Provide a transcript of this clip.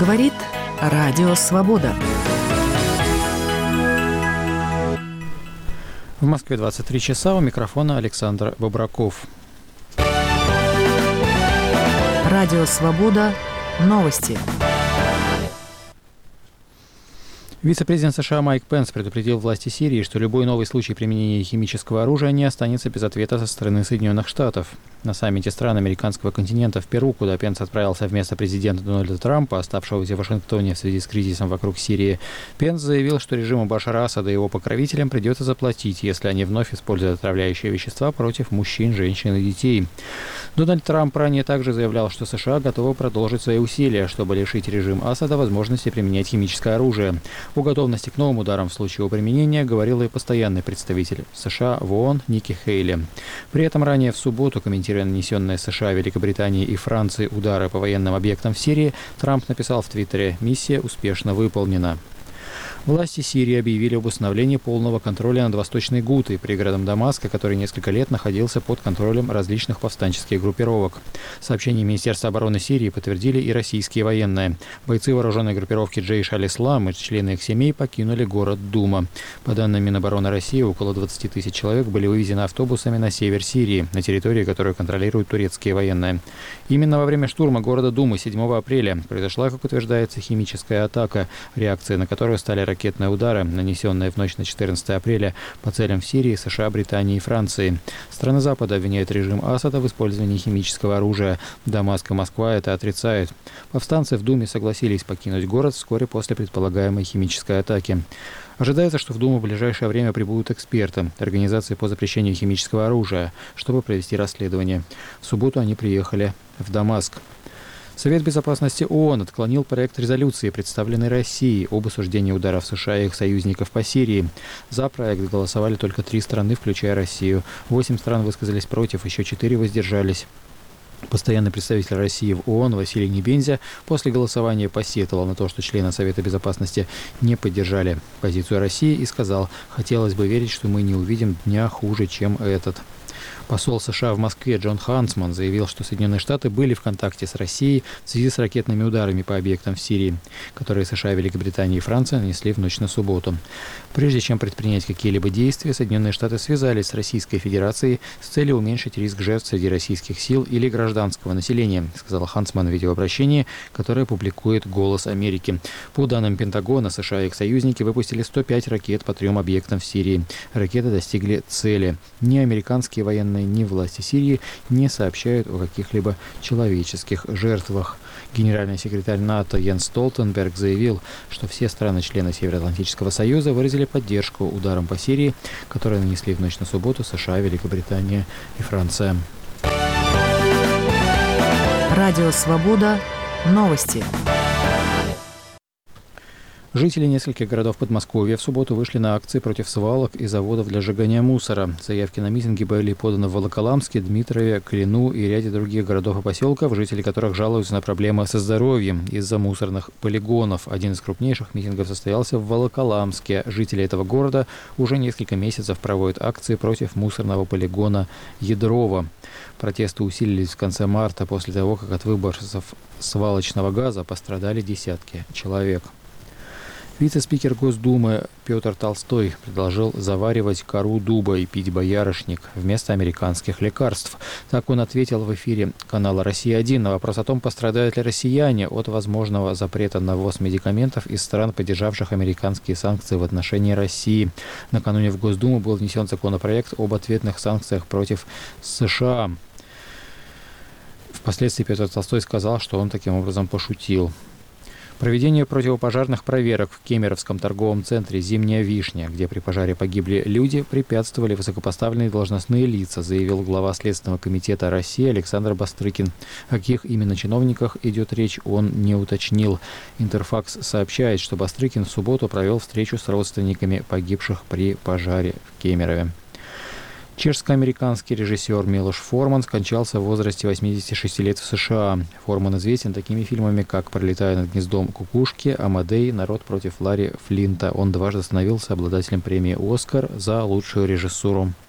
Говорит Радио Свобода. В Москве 23 часа. У микрофона Александр Бобраков. Радио Свобода. Новости. Вице-президент США Майк Пенс предупредил власти Сирии, что любой новый случай применения химического оружия не останется без ответа со стороны Соединенных Штатов. На саммите стран американского континента в Перу, куда Пенс отправился вместо президента Дональда Трампа, оставшегося в Вашингтоне в связи с кризисом вокруг Сирии, Пенс заявил, что режиму Башара Асада и его покровителям придется заплатить, если они вновь используют отравляющие вещества против мужчин, женщин и детей. Дональд Трамп ранее также заявлял, что США готовы продолжить свои усилия, чтобы лишить режим Асада возможности применять химическое оружие. О готовности к новым ударам в случае его применения говорил и постоянный представитель США в ООН Ники Хейли. При этом ранее в субботу, комментируя нанесенные США, Великобритании и Франции удары по военным объектам в Сирии, Трамп написал в Твиттере: «Миссия успешно выполнена». Власти Сирии объявили об установлении полного контроля над Восточной Гутой, пригородом Дамаска, который несколько лет находился под контролем различных повстанческих группировок. Сообщение Министерства обороны Сирии подтвердили и российские военные. Бойцы вооруженной группировки Джейш аль-Ислам и члены их семей покинули город Дума. По данным Минобороны России, около 20 тысяч человек были вывезены автобусами на север Сирии, на территории, которую контролируют турецкие военные. Именно во время штурма города Думы 7 апреля произошла, как утверждается, химическая атака, реакцией на которую стали ракетные удары, нанесенные в ночь на 14 апреля по целям в Сирии, США, Британии и Франции. Страны Запада обвиняют режим Асада в использовании химического оружия. Дамаск и Москва это отрицают. Повстанцы в Думе согласились покинуть город вскоре после предполагаемой химической атаки. Ожидается, что в Думу в ближайшее время прибудут эксперты Организации по запрещению химического оружия, чтобы провести расследование. В субботу они приехали в Дамаск. Совет безопасности ООН отклонил проект резолюции, представленный Россией, об осуждении ударов США и их союзников по Сирии. За проект голосовали только 3 страны, включая Россию. 8 стран высказались против, еще 4 воздержались. Постоянный представитель России в ООН Василий Небензя после голосования посетовал на то, что члены Совета Безопасности не поддержали позицию России и сказал: «Хотелось бы верить, что мы не увидим дня хуже, чем этот». Посол США в Москве Джон Хансман заявил, что Соединенные Штаты были в контакте с Россией в связи с ракетными ударами по объектам в Сирии, которые США, Великобритания и Франция нанесли в ночь на субботу. Прежде чем предпринять какие-либо действия, Соединенные Штаты связались с Российской Федерацией с целью уменьшить риск жертв среди российских сил или гражданского населения, сказал Хансман в видеообращении, которое публикует «Голос Америки». По данным Пентагона, США и их союзники выпустили 105 ракет по 3 объектам в Сирии. Ракеты достигли цели. Ни американские военные, ни власти Сирии не сообщают о каких-либо человеческих жертвах. Генеральный секретарь НАТО Йенс Столтенберг заявил, что все страны-члены Североатлантического союза выразили поддержку ударам по Сирии, которые нанесли в ночь на субботу США, Великобритания и Франция. Радио Свобода. Новости. Жители нескольких городов Подмосковья в субботу вышли на акции против свалок и заводов для сжигания мусора. Заявки на митинги были поданы в Волоколамске, Дмитрове, Клину и ряде других городов и поселков, жители которых жалуются на проблемы со здоровьем из-за мусорных полигонов. Один из крупнейших митингов состоялся в Волоколамске. Жители этого города уже несколько месяцев проводят акции против мусорного полигона Ядрово. Протесты усилились в конце марта после того, как от выбросов свалочного газа пострадали десятки человек. Вице-спикер Госдумы Петр Толстой предложил заваривать кору дуба и пить боярышник вместо американских лекарств. Так он ответил в эфире канала «Россия-1» на вопрос о том, пострадают ли россияне от возможного запрета на ввоз медикаментов из стран, поддержавших американские санкции в отношении России. Накануне в Госдуму был внесен законопроект об ответных санкциях против США. Впоследствии Петр Толстой сказал, что он таким образом пошутил. Проведение противопожарных проверок в Кемеровском торговом центре «Зимняя вишня», где при пожаре погибли люди, препятствовали высокопоставленные должностные лица, заявил глава Следственного комитета России Александр Бастрыкин. О каких именно чиновниках идет речь, он не уточнил. Интерфакс сообщает, что Бастрыкин в субботу провел встречу с родственниками погибших при пожаре в Кемерове. Чешско-американский режиссер Милош Форман скончался в возрасте 86 лет в США. Форман известен такими фильмами, как «Пролетая над гнездом кукушки», «Амадей», «Народ против Ларри Флинта». Он дважды становился обладателем премии «Оскар» за лучшую режиссуру.